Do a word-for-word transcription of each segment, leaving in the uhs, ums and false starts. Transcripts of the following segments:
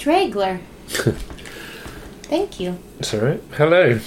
Dragler. Thank you. It's alright. Hello.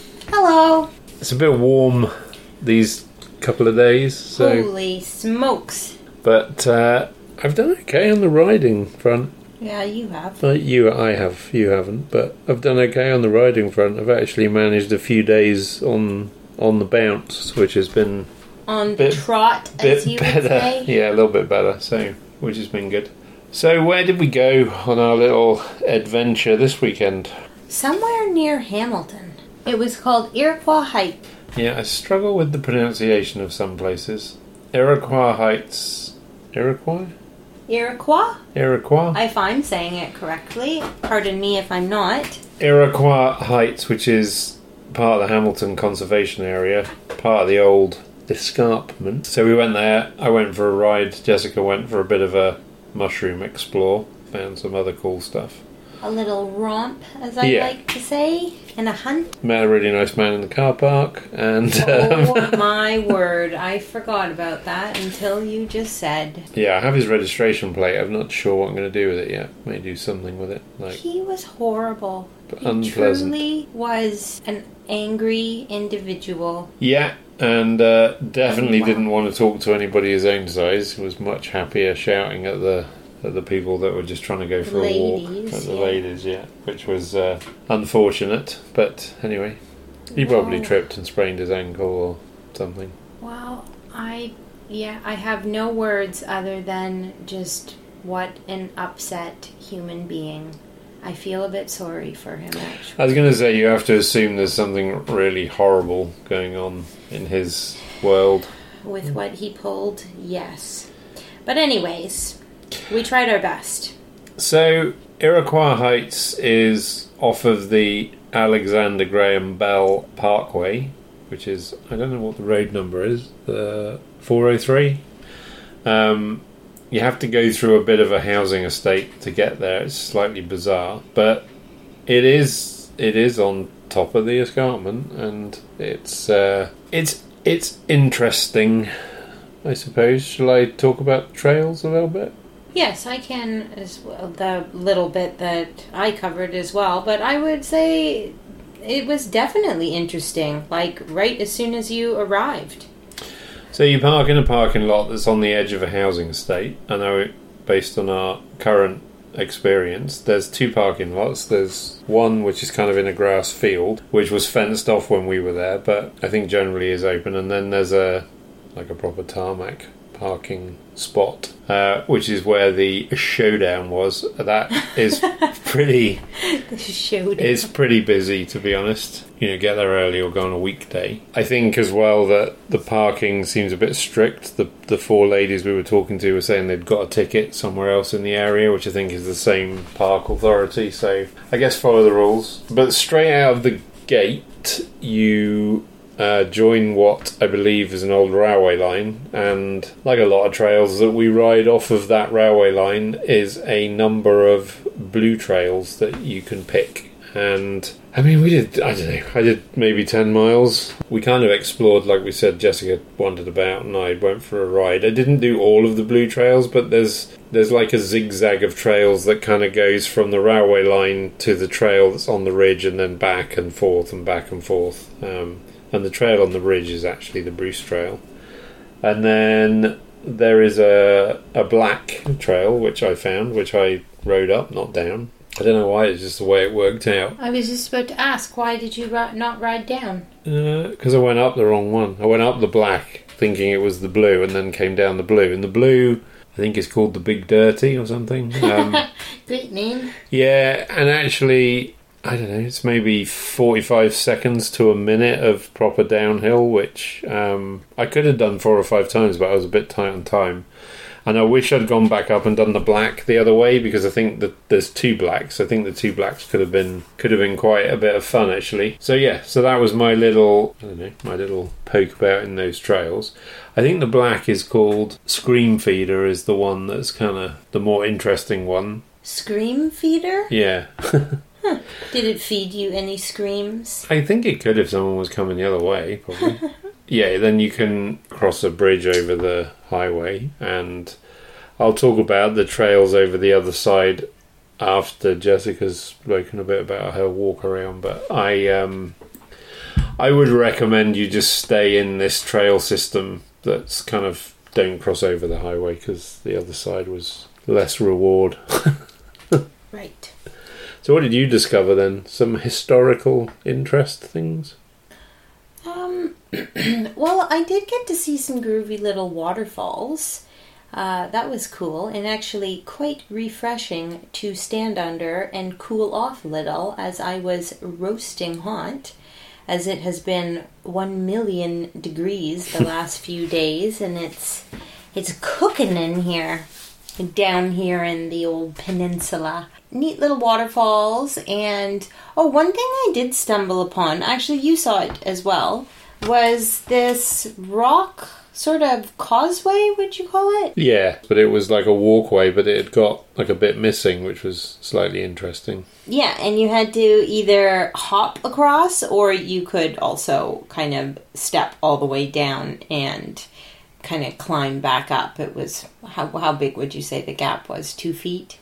Hello. It's a bit warm these couple of days. So, Holy smokes. But uh, I've done okay on the riding front. Yeah, you have. Like you, I have. You haven't. But I've done okay on the riding front. I've actually managed a few days on on the bounce, which has been... On bit, the trot, bit as you better. would say. Yeah, a little bit better, so which has been good. So where did we go on our little adventure this weekend? Somewhere near Hamilton. It was called Iroquois Heights. Yeah, I struggle with the pronunciation of some places. Iroquois Heights... Iroquois? Iroquois? Iroquois? If I'm saying it correctly. Pardon me if I'm not. Iroquois Heights, which is part of the Hamilton Conservation Area, part of the old escarpment. So we went there, I went for a ride, Jessica went for a bit of a mushroom explore, found some other cool stuff. A little romp, as I Yeah. like to say, and a hunt. Met a really nice man in the car park, and... Oh Um, my word, I forgot about that until you just said. yeah, I have his registration plate, I'm not sure what I'm going to do with it yet. May do something with it. Like, He was horrible. But He unpleasant. truly was an angry individual. yeah, and uh, definitely Wow. didn't want to talk to anybody his own size. He was much happier shouting at the at the people that were just trying to go for a walk. Ladies, At the yeah. ladies, yeah. Which was uh, unfortunate, but anyway. He probably Wow. tripped and sprained his ankle or something. Wow, I, yeah, I have no words other than just what an upset human being. I feel a bit sorry for him, actually. I was going to say, you have to assume there's something really horrible going on in his world. With what he pulled, yes. But anyways, we tried our best. So, Iroquois Heights is off of the Alexander Graham Bell Parkway, which is, I don't know what the road number is, the four oh three. Um, you have to go through a bit of a housing estate to get there. It's slightly bizarre, but it is it is on top of the escarpment, and it's uh, it's it's interesting, I suppose. Shall I talk about trails a little bit? Yes, I can as well, the little bit that I covered as well, but I would say it was definitely interesting, like right as soon as you arrived. So you park in a parking lot that's on the edge of a housing estate. I know, based on our current experience, there's two parking lots. There's one which is kind of in a grass field, which was fenced off when we were there, but I think generally is open. And then there's a like a proper tarmac parking spot, uh, which is where the showdown was. That is pretty... The showdown. It's pretty busy, to be honest. You know, get there early or go on a weekday. I think as well that the parking seems a bit strict. The the four ladies we were talking to were saying they'd got a ticket somewhere else in the area, which I think is the same park authority. So I guess follow the rules. But straight out of the gate, you... Uh, join what I believe is an old railway line, and like a lot of trails that we ride off of that railway line is a number of blue trails that you can pick. And I mean, we did, I don't know, I did maybe ten miles. We kind of explored, like we said, Jessica wandered about and I went for a ride. I didn't do all of the blue trails, but there's there's like a zigzag of trails that kind of goes from the railway line to the trail that's on the ridge and then back and forth and back and forth. Um, And the trail on the ridge is actually the Bruce Trail. And then there is a a black trail, which I found, which I rode up, not down. I don't know why, it's just the way it worked out. I was just about to ask, why did you ri- not ride down? Because uh, I went up the wrong one. I went up the black, thinking it was the blue, and then came down the blue. And the blue, I think it's called the Big Dirty or something. Um, Great name. yeah, and actually... I don't know, it's maybe forty-five seconds to a minute of proper downhill, which um, I could have done four or five times, but I was a bit tight on time. And I wish I'd gone back up and done the black the other way, because I think that there's two blacks. I think the two blacks could have been could have been quite a bit of fun, actually. So yeah, so that was my little, I don't know, my little poke about in those trails. I think the black is called Scream Feeder, is the one that's kind of the more interesting one. Scream feeder? Yeah. Huh. Did it feed you any screams? I think it could if someone was coming the other way, probably. Yeah, then you can cross a bridge over the highway, and I'll talk about the trails over the other side after Jessica's spoken a bit about her walk around, but I um, I would recommend you just stay in this trail system that's kind of don't cross over the highway, because the other side was less reward. Right. So what did you discover then? Some historical interest things? Um, well, I did get to see some groovy little waterfalls. Uh, that was cool, and actually quite refreshing to stand under and cool off a little, as I was roasting hot, as it has been one million degrees the last few days, and it's it's cooking in here, down here in the old peninsula. Neat little waterfalls, and oh, one thing I did stumble upon, actually you saw it as well, was this rock sort of causeway, would you call it? Yeah, but it was like a walkway, but it had got like a bit missing, which was slightly interesting. Yeah, and you had to either hop across, or you could also kind of step all the way down and kind of climb back up. It was, how how big would you say the gap was? Two feet?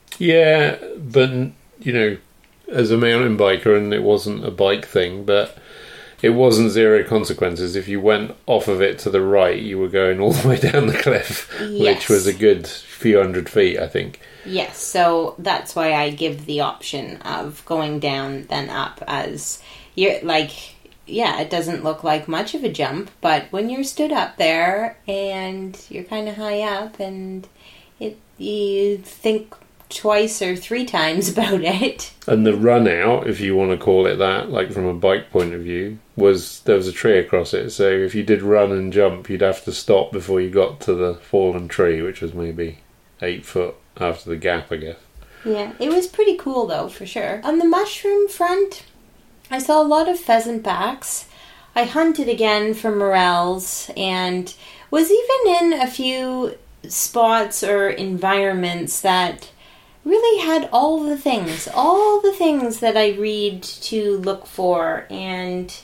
Yeah, but, you know, as a mountain biker, and it wasn't a bike thing, but it wasn't zero consequences. If you went off of it to the right, you were going all the way down the cliff, Yes. which was a good few hundred feet, I think. Yes, so that's why I give the option of going down then up, as you're like, yeah, it doesn't look like much of a jump, but when you're stood up there and you're kind of high up, and it you think twice or three times about it. And the run out, if you want to call it that, like from a bike point of view, was there was a tree across it. So if you did run and jump, you'd have to stop before you got to the fallen tree, which was maybe eight foot after the gap, I guess. Yeah, it was pretty cool though, for sure. On the mushroom front, I saw a lot of pheasant backs. I hunted again for morels and was even in a few spots or environments that really had all the things, all the things that I read to look for, and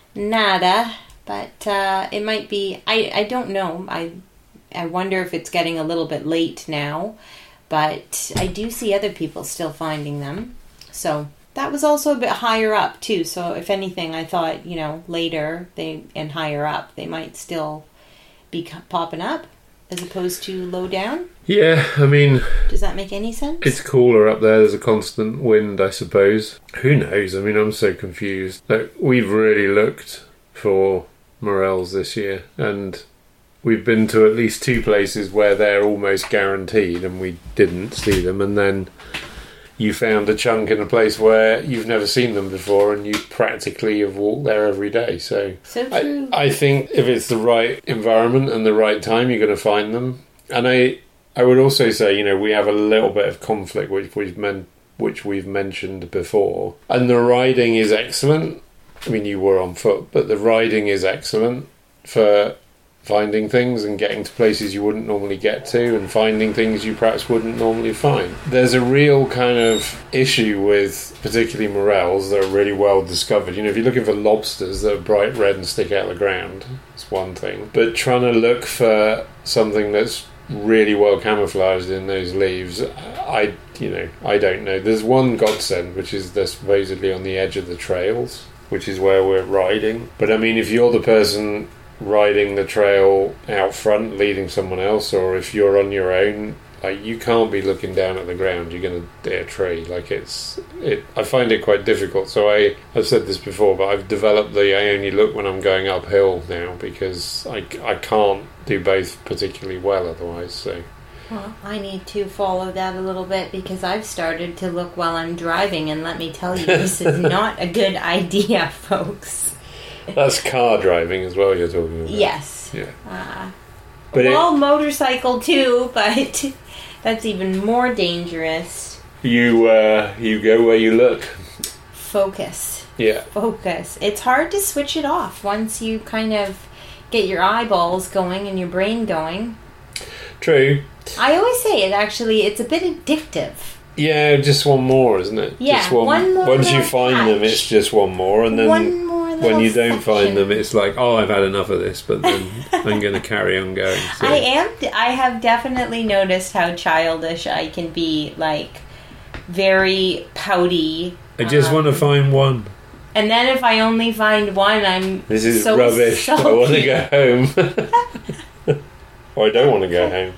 nada. But uh, it might be, I, I don't know. I I wonder if it's getting a little bit late now, but I do see other people still finding them. So that was also a bit higher up too. So if anything, I thought, you know, later they and higher up, they might still be popping up, as opposed to low down? Yeah, I mean... Does that make any sense? It's cooler up there. There's a constant wind, I suppose. Who knows? I mean, I'm so confused. Like, we've really looked for morels this year, and we've been to at least two places where they're almost guaranteed, and we didn't see them, and then you found a chunk in a place where you've never seen them before, and you practically have walked there every day. So, so true. I, I think if it's the right environment and the right time, you're going to find them. And I, I would also say, you know, we have a little bit of conflict, which we've men, which we've mentioned before, and the riding is excellent. I mean, you were on foot, but the riding is excellent for finding things and getting to places you wouldn't normally get to, and finding things you perhaps wouldn't normally find. There's a real kind of issue with particularly morels that are really well discovered. You know, if you're looking for lobsters that are bright red and stick out of the ground, it's one thing. But trying to look for something that's really well camouflaged in those leaves, I, you know, I don't know. There's one godsend, which is they're supposedly on the edge of the trails, which is where we're riding. But I mean, if you're the person riding the trail out front, leading someone else, or if you're on your own, like, you can't be looking down at the ground. You're going to hit a tree. Like, it's, it. I find it quite difficult. So I, I've said this before, but I've developed the I only look when I'm going uphill now, because I, I can't do both particularly well otherwise. So. Well, I need to follow that a little bit, because I've started to look while I'm driving, and let me tell you, this is not a good idea, folks. That's car driving as well you're talking about. Yes. Yeah. Uh, but well, it, motorcycle too, but that's even more dangerous. You uh, you go where you look. Focus. Yeah. Focus. It's hard to switch it off once you kind of get your eyeballs going and your brain going. True. I always say it actually, it's a bit addictive. Yeah, just one more, isn't it? Yeah, just one, one more Once you find touch. them, it's just one more, and then one more when you don't section. find them, it's like, oh, I've had enough of this, but then I'm going to carry on going. So. I am. I have definitely noticed how childish I can be. Like, very pouty. I just um, want to find one. And then if I only find one, I'm This is so rubbish. sulky. I want to go home. Or I don't want to go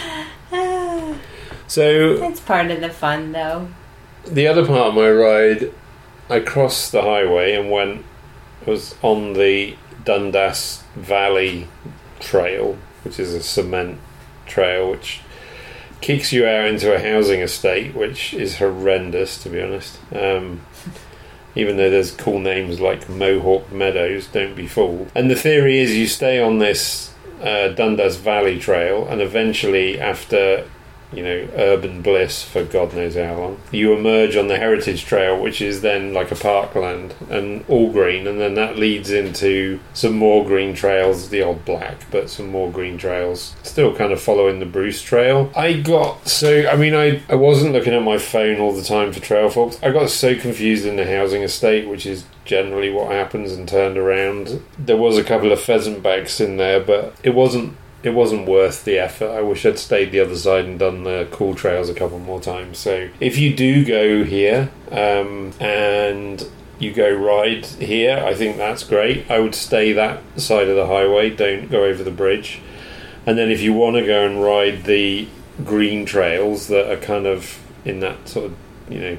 home. So it's part of the fun, though. The other part of my ride, I crossed the highway and went, was on the Dundas Valley Trail, which is a cement trail, which kicks you out into a housing estate, which is horrendous, to be honest. Um, even though there's cool names like Mohawk Meadows, don't be fooled. And the theory is you stay on this uh, Dundas Valley Trail, and eventually, after, you know, urban bliss for God knows how long, you emerge on the Heritage Trail, which is then like a parkland and all green, and then that leads into some more green trails, the old black, but some more green trails, still kind of following the Bruce Trail. I got so, I mean, I, I wasn't looking at my phone all the time for trail forks. I got so confused in the housing estate, which is generally what happens, and turned around. There was a couple of pheasant backs in there, but it wasn't It wasn't worth the effort. I wish I'd stayed the other side and done the cool trails a couple more times. So if you do go here um, and you go ride here, I think that's great. I would stay that side of the highway. Don't go over the bridge. And then if you want to go and ride the green trails that are kind of in that sort of, you know,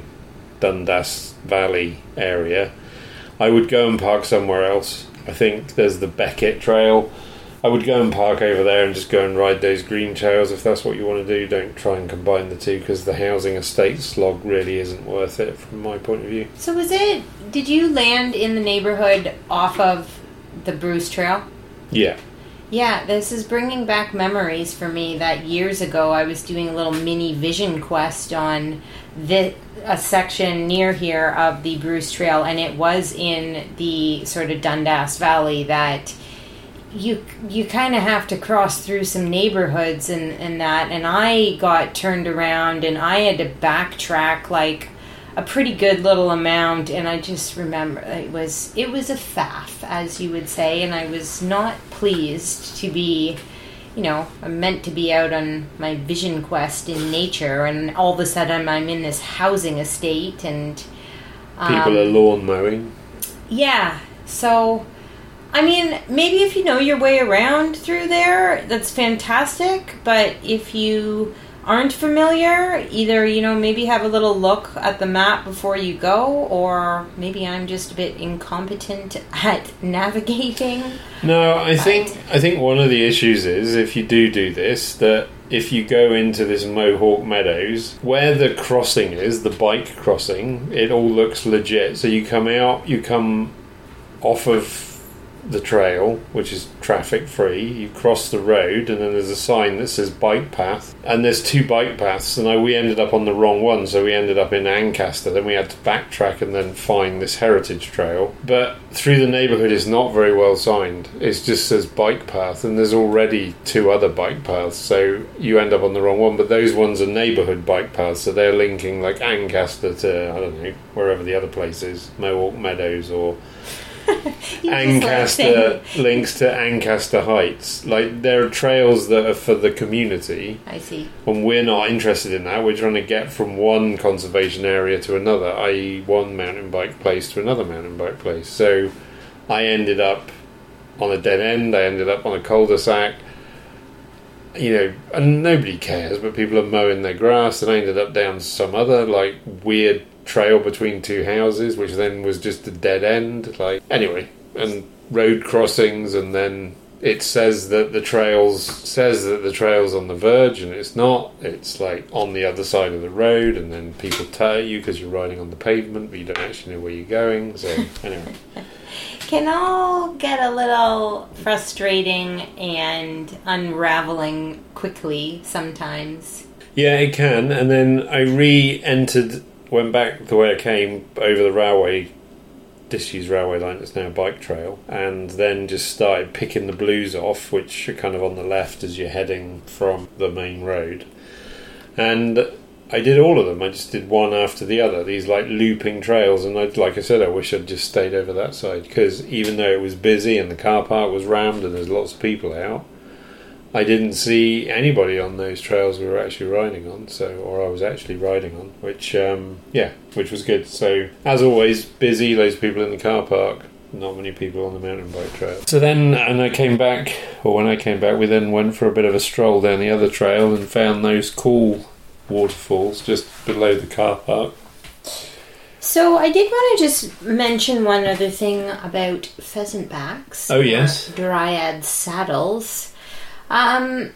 Dundas Valley area, I would go and park somewhere else. I think there's the Beckett Trail. I would go and park over there and just go and ride those green trails if that's what you want to do. Don't try and combine the two, because the housing estate slog really isn't worth it from my point of view. So was it, did you land in the neighborhood off of the Bruce Trail? Yeah. Yeah, this is bringing back memories for me that years ago I was doing a little mini vision quest on the, a section near here of the Bruce Trail, and it was in the sort of Dundas Valley that you you kind of have to cross through some neighborhoods and, and that, and I got turned around and I had to backtrack like a pretty good little amount, and I just remember it was it was a faff, as you would say, and I was not pleased to be, you know, I'm meant to be out on my vision quest in nature, and all of a sudden I'm in this housing estate, and um, people are lawn mowing. Yeah, so I mean, maybe if you know your way around through there, that's fantastic. But if you aren't familiar, either, you know, maybe have a little look at the map before you go, or maybe I'm just a bit incompetent at navigating. No, I but think I think one of the issues is, if you do do this, that if you go into this Mohawk Meadows, where the crossing is, the bike crossing, it all looks legit. So you come out, you come off of the trail, which is traffic free, you cross the road, and then there's a sign that says bike path, and there's two bike paths, and I, we ended up on the wrong one, so we ended up in Ancaster. Then we had to backtrack and then find this heritage trail, but through the neighbourhood it's not very well signed. It just says bike path, and there's already two other bike paths, so you end up on the wrong one. But those ones are neighbourhood bike paths, so they're linking like Ancaster to, I don't know, wherever the other place is, Mohawk Meadows, or Ancaster links to Ancaster Heights. Like, there are trails that are for the community. I see. And we're not interested in that. We're trying to get from one conservation area to another, that is one mountain bike place to another mountain bike place. So I ended up on a dead end. I ended up on a cul-de-sac. You know, and nobody cares, but people are mowing their grass, and I ended up down some other, like, weird trail between two houses, which then was just a dead end. Like, anyway, and road crossings, and then it says that the trails says that the trail's on the verge, and it's not. It's like on the other side of the road, and then people tell you because you're riding on the pavement, but you don't actually know where you're going. So anyway, can all get a little frustrating and unraveling quickly sometimes. Yeah, it can. And then I re-entered, went back the way I came over the railway, disused railway line that's now a bike trail, and then just started picking the blues off, which are kind of on the left as you're heading from the main road. And I did all of them. I just did one after the other, these like looping trails, and I, like I said, I wish I'd just stayed over that side, because even though it was busy and the car park was rammed and there's lots of people out, I didn't see anybody on those trails we were actually riding on, so or I was actually riding on, which um, yeah, which was good. So as always, busy, loads of people in the car park, not many people on the mountain bike trail. So then, and I came back, or when I came back, we then went for a bit of a stroll down the other trail and found those cool waterfalls just below the car park. So I did want to just mention one other thing about pheasant backs. Oh yes, Dryad saddles. Um,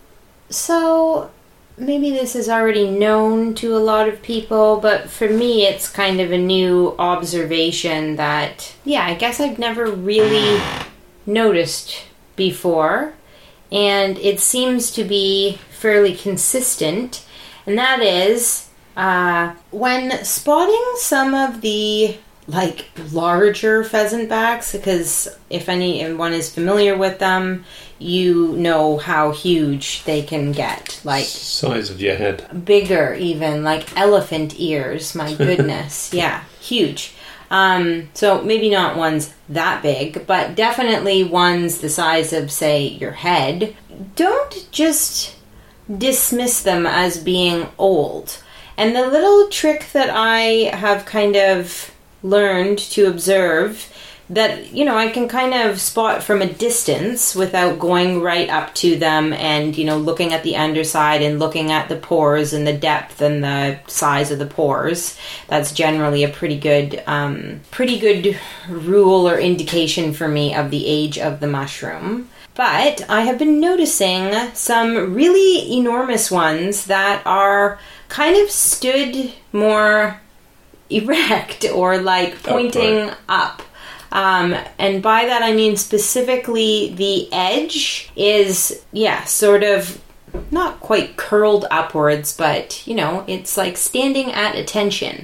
so maybe this is already known to a lot of people, but for me it's kind of a new observation that, yeah, I guess I've never really noticed before, and it seems to be fairly consistent, and that is uh, when spotting some of the like larger pheasant backs, because if anyone is familiar with them, you know how huge they can get, like size of your head, bigger even, like elephant ears. My goodness. Yeah, huge. Um, so maybe not ones that big, but definitely ones the size of, say, your head. Don't just dismiss them as being old. And the little trick that I have kind of learned to observe, that, you know, I can kind of spot from a distance without going right up to them and, you know, looking at the underside and looking at the pores and the depth and the size of the pores. That's generally a pretty good, um, pretty good rule or indication for me of the age of the mushroom. But I have been noticing some really enormous ones that are kind of stood more erect or like pointing Upright. up. Um, and by that I mean specifically the edge is, yeah, sort of not quite curled upwards, but, you know, it's like standing at attention.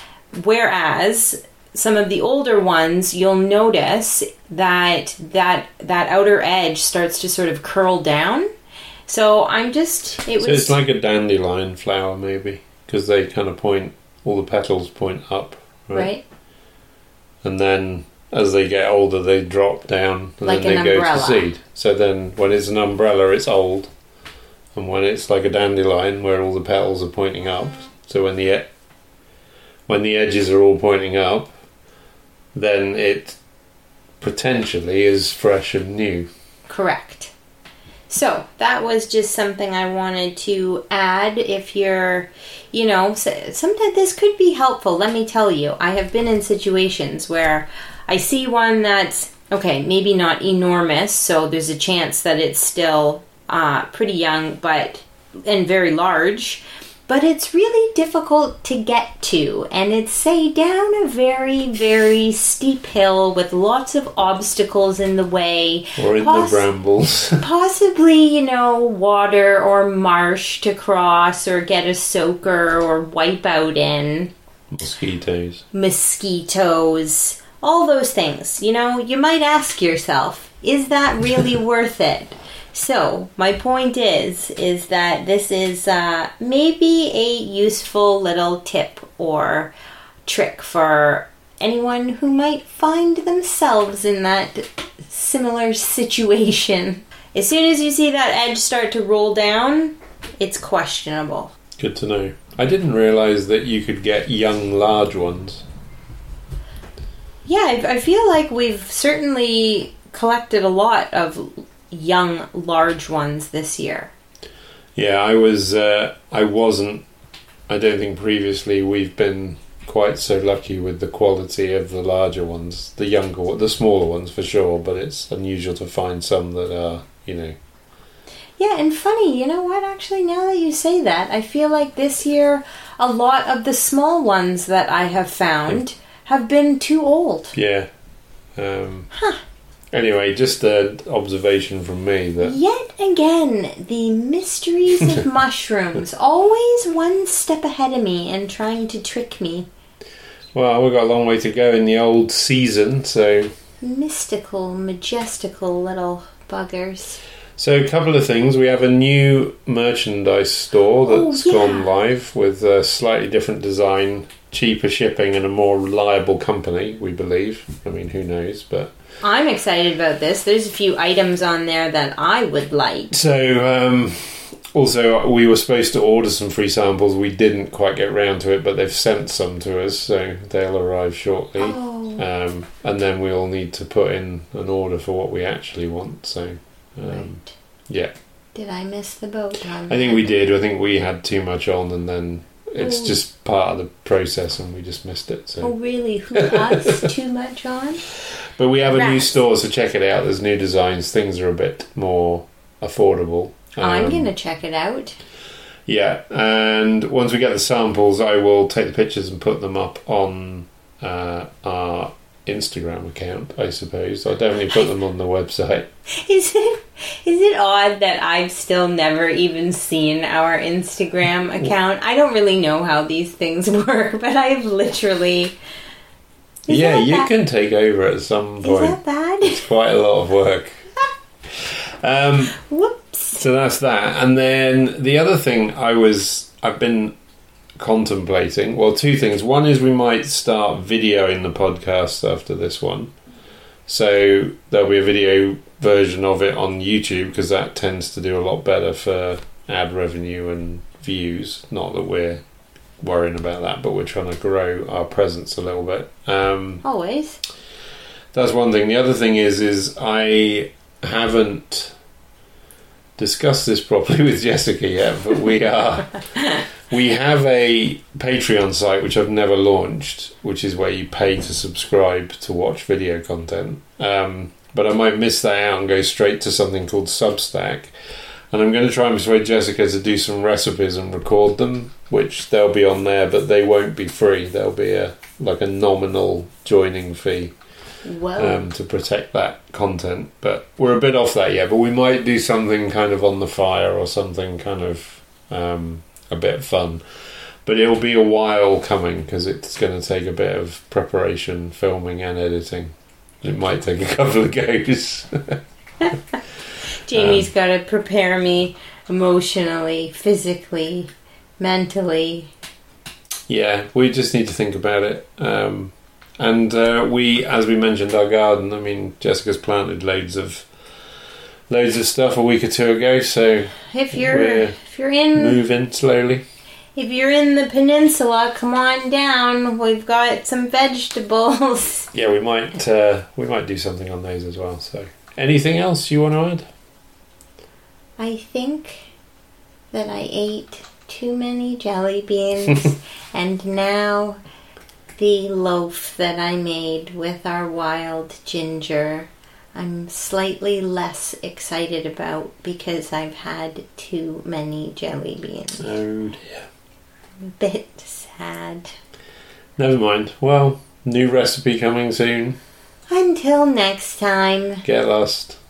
Whereas some of the older ones, you'll notice that that that outer edge starts to sort of curl down. So I'm just, it was... So it's like a dandelion flower, maybe, because they kind of point, all the petals point up, right? Right. And then as they get older, they drop down, and like then an they umbrella. go to seed. So then when it's an umbrella, it's old. And when it's like a dandelion, where all the petals are pointing up, so when the e- when the edges are all pointing up, then it potentially is fresh and new. Correct. So that was just something I wanted to add. If you're, you know, sometimes this could be helpful. Let me tell you, I have been in situations where I see one that's, okay, maybe not enormous, so there's a chance that it's still uh, pretty young, but and very large, but it's really difficult to get to, and it's, say, down a very, very steep hill with lots of obstacles in the way. Or in Poss- the brambles. Possibly, you know, water or marsh to cross or get a soaker or wipe out in. Mosquitoes. Mosquitoes. All those things. You know, you might ask yourself, is that really worth it? So, my point is, is that this is uh, maybe a useful little tip or trick for anyone who might find themselves in that similar situation. As soon as you see that edge start to roll down, it's questionable. Good to know. I didn't realise that you could get young, large ones. Yeah, I, I feel like we've certainly collected a lot of young, large ones this year. Yeah, I was. Uh, I wasn't. I don't think previously we've been quite so lucky with the quality of the larger ones, the younger, the smaller ones for sure. But it's unusual to find some that are, you know. Yeah, and funny, you know what? Actually, now that you say that, I feel like this year a lot of the small ones that I have found yeah. have been too old. Yeah. Um, huh. Anyway, just an observation from me that... Yet again, the mysteries of mushrooms. Always one step ahead of me and trying to trick me. Well, we've got a long way to go in the old season, so... Mystical, majestical little buggers. So, a couple of things. We have a new merchandise store that's oh, yeah. gone live with a slightly different design cheaper shipping and a more reliable company, we believe. I mean, who knows, but... I'm excited about this. There's a few items on there that I would like. So, um, also, we were supposed to order some free samples. We didn't quite get round to it, but they've sent some to us, so they'll arrive shortly. Oh. Um, and then we'll need to put in an order for what we actually want. So, um, Right. yeah. Did I miss the boat on I think that? we did. I think we had too much on, and then it's Oh. just part of the process, and we just missed it. So. Oh, really? Who, us? Too much on? But we have a new Rats. store, so check it out. There's new designs. Things are a bit more affordable. I'm Um, going to check it out. Yeah, and once we get the samples, I will take the pictures and put them up on uh, our Instagram account, I suppose. I'll definitely put them on the website. Is it is it odd that I've still never even seen our Instagram account? I don't really know how these things work, but I've literally... Is yeah, that you bad? can take over at some Is point. that bad? It's quite a lot of work. Um, Whoops. so that's that. And then the other thing I was... I've been contemplating... Well, two things. One is we might start videoing the podcast after this one. So there'll be a video version of it on YouTube, because that tends to do a lot better for ad revenue and views. Not that we're worrying about that, but we're trying to grow our presence a little bit. Um, Always. that's one thing. The other thing is, is I haven't discussed this properly with Jessica yet, but we are we have a Patreon site which I've never launched, which is where you pay to subscribe to watch video content. Um, but I might miss that out and go straight to something called Substack. And I'm going to try and persuade Jessica to do some recipes and record them, which they'll be on there, but they won't be free. There'll be a like a nominal joining fee Whoa. um, to protect that content. But we're a bit off that yet. But we might do something kind of on the fire, or something kind of um, a bit fun. But it'll be a while coming, because it's going to take a bit of preparation, filming and editing. It might take a couple of goes. Jamie's um, got to prepare me emotionally, physically, mentally. Yeah, we just need to think about it. Um, and uh, we, as we mentioned, our garden. I mean, Jessica's planted loads of loads of stuff a week or two ago. So If you're we're if you're in moving slowly. if you're in the peninsula, come on down. We've got some vegetables. Yeah, we might uh, we might do something on those as well. So, anything else you want to add? I think that I ate too many jelly beans, and now the loaf that I made with our wild ginger, I'm slightly less excited about, because I've had too many jelly beans. Oh dear. A bit sad. Never mind. Well, new recipe coming soon. Until next time. Get lost.